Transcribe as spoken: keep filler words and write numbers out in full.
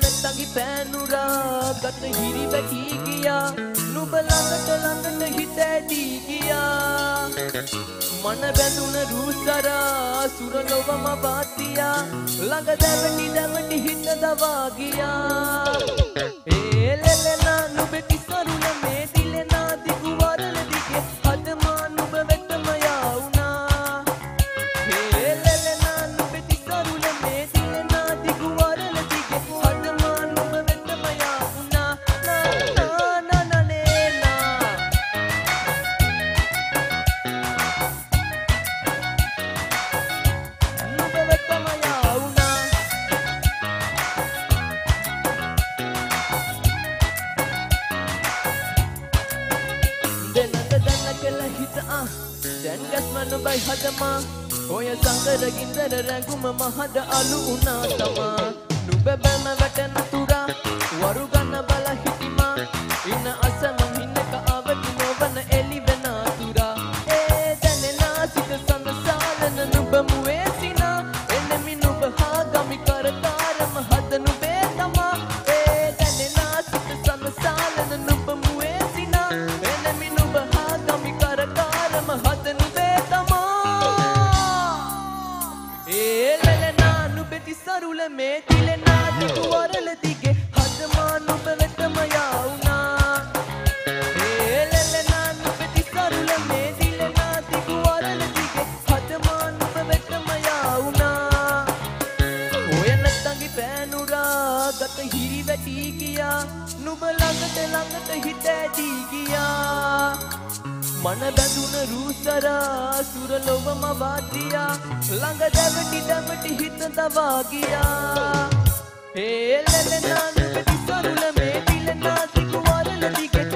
නැත්තඟි පෑනුරා ගත හිරි වැටි ගියා නුඹ ළඟට ළඟට හිත ඇදී ගියා මන බැඳුන රූසරා සුරලොවම වාතියා ළඟ දැවටි දැවටි හිත දවා ගියා ඒ ලෙලනා නුඹ තිසරුල මේ දිලනා දිගු වරල දිගේ හද මා නුඹ වෙතම යවුනා ඒ ලෙලනා නුඹ තිසරුල මේ දිලනා දිගු වරල දිගේ හද මා නුඹ වෙතම යවුනා නා නා නා නේ නා නුඹ වෙතම යවුනා දැන් ගස්මන බයි හදමා ඔය සංගර ගින්දර රැඟුම මහද අලු උනා තමා නුඹ බැම වැටෙන තුරා වරු ගන්න බල හිටිමා ඉන්න අසම හින්නක අවදි නොවන එලි වෙන තුරා ඒ දැනෙනා සිත සංසාරන නුඹ මුවේ සිනා එනෙමි නුඹ හා ගමි කරතාරම හද නුඹේ තමා ඒ දැනෙනා සිත සංසාරන නුඹ මුවේ සිනා එනෙමි නුඹ හා ගමි කරතාරම හද නුඹේ තමා ඒ ලලනා නුඹ තිසරුල මේ දිලනා දිගු වරල දිගේ හද මා නුඹ වෙතම යවුනා ඒ ලලනා නුඹ තිසරුල මේ දිලනා දිගු වරල දිගේ හද මා නුඹ වෙතම යවුනා ඔය නැත්තඟි පෑනුරා ගත හිරි වැටි ගියා නුඹ ළඟට ළඟට හිත ඇදී ගියා මන බැඳුන රූසරා සුරලොවම වාතියා ළඟ දැවටි දැවටි හිත දවා ගියා ඒ ලෙලනා නුඹ තිසරුල මේ දිලනා දිගු වරල දිගේ